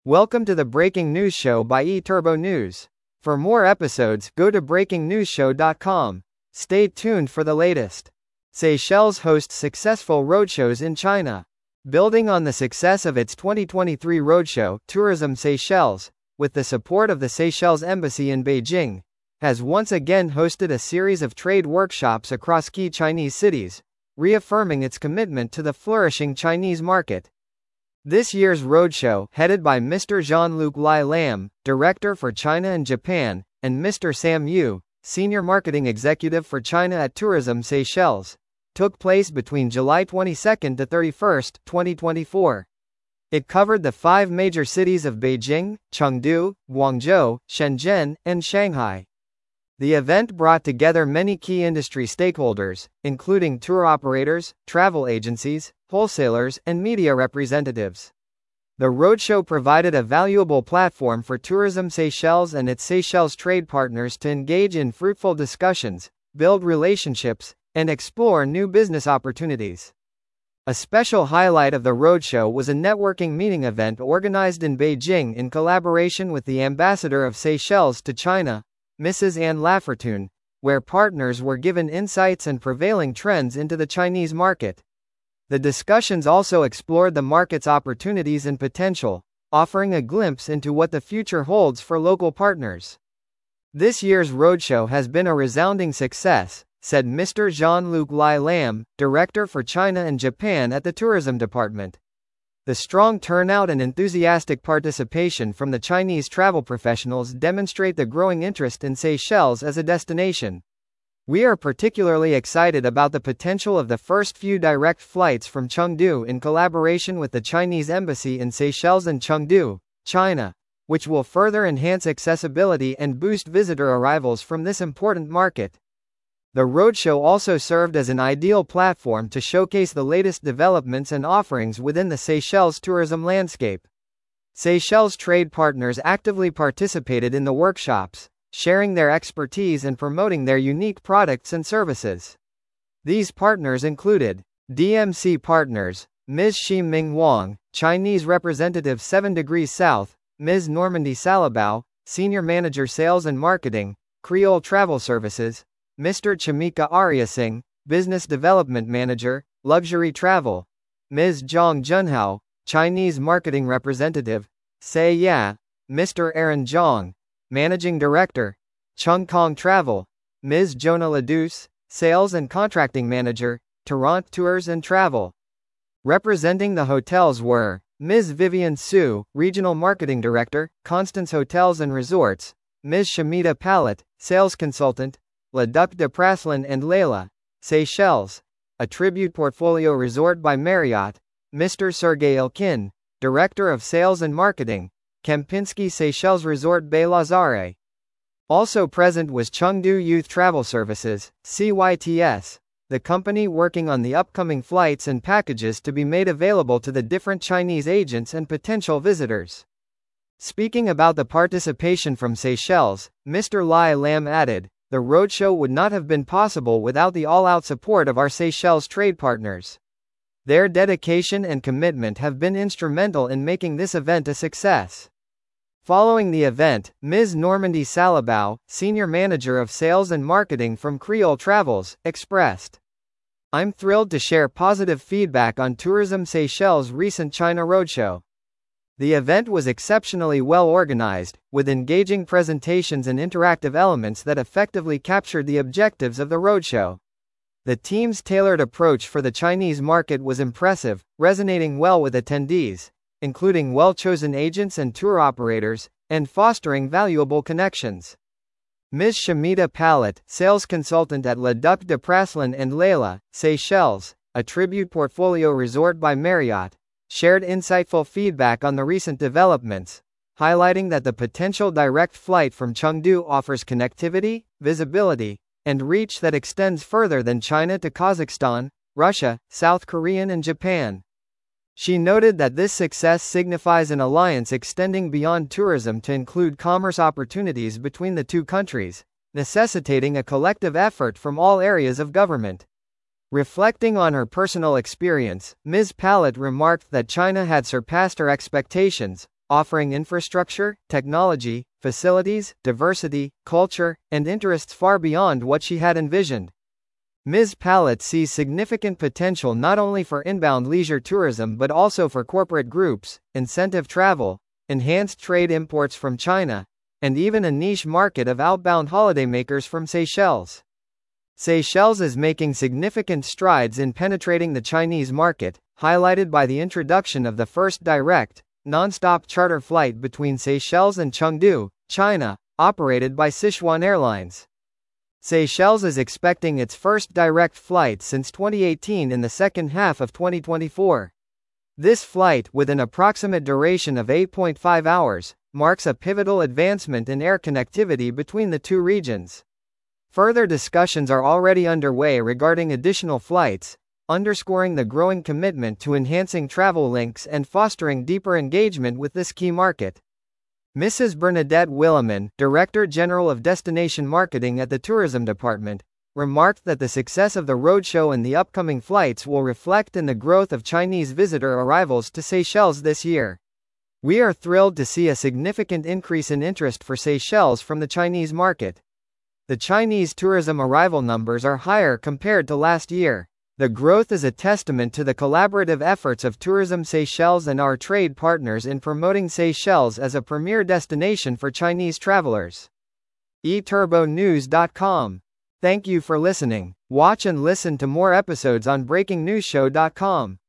Welcome to the Breaking News Show by eTurbo News. For more episodes, go to breakingnewsshow.com. Stay tuned for the latest. Seychelles hosts successful roadshows in China. Building on the success of its 2023 roadshow, Tourism Seychelles, with the support of the Seychelles Embassy in Beijing, has once again hosted a series of trade workshops across key Chinese cities, reaffirming its commitment to the flourishing Chinese market. This year's roadshow, headed by Mr. Jean-Luc Lai Lam, Director for China and Japan, and Mr. Sam Yu, Senior Marketing Executive for China at Tourism Seychelles, took place between July 22 to 31, 2024. It covered the 5 major cities of Beijing, Chengdu, Guangzhou, Shenzhen, and Shanghai. The event brought together many key industry stakeholders, including tour operators, travel agencies, wholesalers, and media representatives. The roadshow provided a valuable platform for Tourism Seychelles and its Seychelles trade partners to engage in fruitful discussions, build relationships, and explore new business opportunities. A special highlight of the roadshow was a networking meeting event organized in Beijing in collaboration with the Ambassador of Seychelles to China, Mrs. Anne Lafortune, where partners were given insights and prevailing trends into the Chinese market. The discussions also explored the market's opportunities and potential, offering a glimpse into what the future holds for local partners. This year's roadshow has been a resounding success, said Mr. Jean-Luc Lai Lam, Director for China and Japan at the Tourism Department. The strong turnout and enthusiastic participation from the Chinese travel professionals demonstrate the growing interest in Seychelles as a destination. We are particularly excited about the potential of the first few direct flights from Chengdu in collaboration with the Chinese Embassy in Seychelles and Chengdu, China, which will further enhance accessibility and boost visitor arrivals from this important market. The roadshow also served as an ideal platform to showcase the latest developments and offerings within the Seychelles tourism landscape. Seychelles trade partners actively participated in the workshops, sharing their expertise and promoting their unique products and services. These partners included DMC Partners, Ms. Xi Ming Wang, Chinese representative 7 Degrees South, Ms. Normandy Salabao, Senior Manager Sales and Marketing, Creole Travel Services, Mr. Chamika Aryasinghe, Business Development Manager, Luxury Travel, Ms. Zhang Junhao, Chinese Marketing Representative, Say Ya, Mr. Aaron Zhang, Managing Director, Chengkong Travel, Ms. Jonah Ladouce, Sales and Contracting Manager, Tarrant Tours and Travel. Representing the hotels were Ms. Vivian Su, Regional Marketing Director, Constance Hotels and Resorts, Ms. Shamita Pallet, Sales Consultant, Le Duc de Praslin and Layla, Seychelles, a Tribute Portfolio Resort by Marriott, Mr. Sergei Ilkin, Director of Sales and Marketing, Kempinski Seychelles Resort Bay Lazare. Also present was Chengdu Youth Travel Services, CYTS, the company working on the upcoming flights and packages to be made available to the different Chinese agents and potential visitors. Speaking about the participation from Seychelles, Mr. Lai Lam added, "The roadshow would not have been possible without the all-out support of our Seychelles trade partners. Their dedication and commitment have been instrumental in making this event a success." Following the event, Ms. Normandy Salabao, Senior Manager of Sales and Marketing from Creole Travels, expressed, "I'm thrilled to share positive feedback on Tourism Seychelles' recent China roadshow. The event was exceptionally well organized, with engaging presentations and interactive elements that effectively captured the objectives of the roadshow. The team's tailored approach for the Chinese market was impressive, resonating well with attendees, including well-chosen agents and tour operators, and fostering valuable connections." Ms. Shamita Pallet, Sales Consultant at Le Duc de Praslin and Layla, Seychelles, a Tribute Portfolio Resort by Marriott, shared insightful feedback on the recent developments, highlighting that the potential direct flight from Chengdu offers connectivity, visibility, and reach that extends further than China to Kazakhstan, Russia, South Korea and Japan. She noted that this success signifies an alliance extending beyond tourism to include commerce opportunities between the two countries, necessitating a collective effort from all areas of government. Reflecting on her personal experience, Ms. Pallet remarked that China had surpassed her expectations, offering infrastructure, technology, facilities, diversity, culture, and interests far beyond what she had envisioned. Ms. Pallett sees significant potential not only for inbound leisure tourism but also for corporate groups, incentive travel, enhanced trade imports from China, and even a niche market of outbound holidaymakers from Seychelles. Seychelles is making significant strides in penetrating the Chinese market, highlighted by the introduction of the first direct, non-stop charter flight between Seychelles and Chengdu, China, operated by Sichuan Airlines. Seychelles is expecting its first direct flight since 2018 in the second half of 2024. This flight, with an approximate duration of 8.5 hours, marks a pivotal advancement in air connectivity between the two regions. Further discussions are already underway regarding additional flights, underscoring the growing commitment to enhancing travel links and fostering deeper engagement with this key market. Mrs. Bernadette Willeman, Director General of Destination Marketing at the Tourism Department, remarked that the success of the roadshow and the upcoming flights will reflect in the growth of Chinese visitor arrivals to Seychelles this year. We are thrilled to see a significant increase in interest for Seychelles from the Chinese market. The Chinese tourism arrival numbers are higher compared to last year. The growth is a testament to the collaborative efforts of Tourism Seychelles and our trade partners in promoting Seychelles as a premier destination for Chinese travelers. eTurboNews.com. Thank you for listening. Watch and listen to more episodes on BreakingNewsShow.com.